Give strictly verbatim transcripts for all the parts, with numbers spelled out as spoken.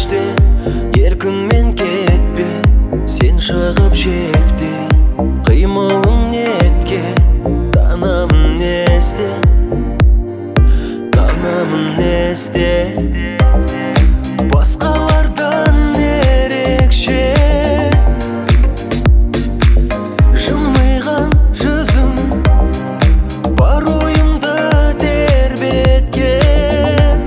кеште еркіңмен кетпе, сен шығып шекте, қимылың нетке, танамын есте, танамын есте. Басқалардан ерекше жымиған жүзің, бар ойымды тербеткен,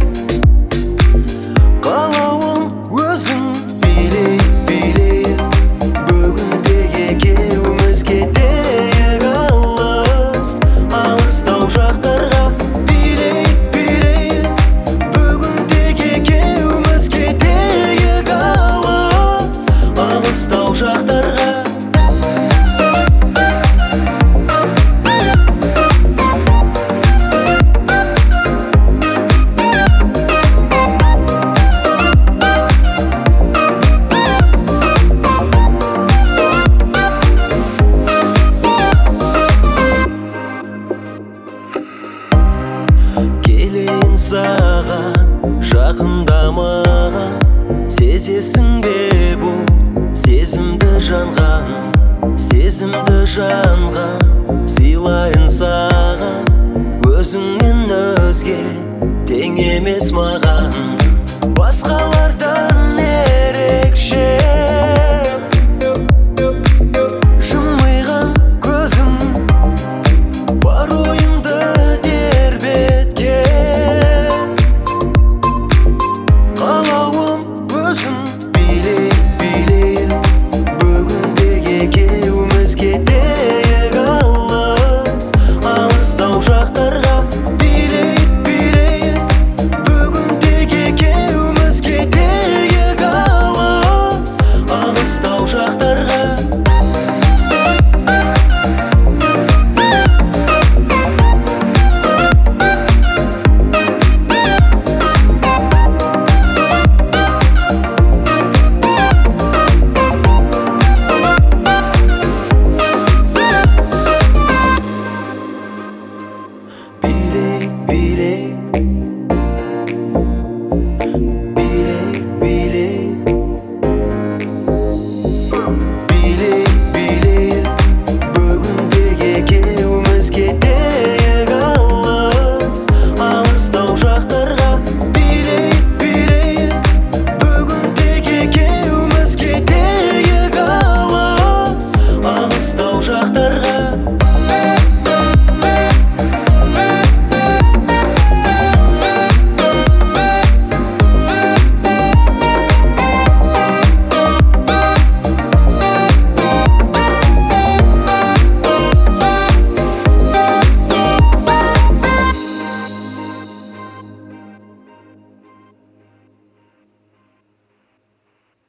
қалауым өзің. Билейік, билейік, бүгінде екеуміз кетейік алыс, алыстау жақтарға. Билейік, билейік, бүгінде екеуміз кетейік алыс, алыстау жақтарға. Келейін саған, жақындамаған, сезесің бе бұл сезімді жанған, сезімді жанған. Сыйлайын саған, өзіңнен өзге тең емес маған. Басқаларда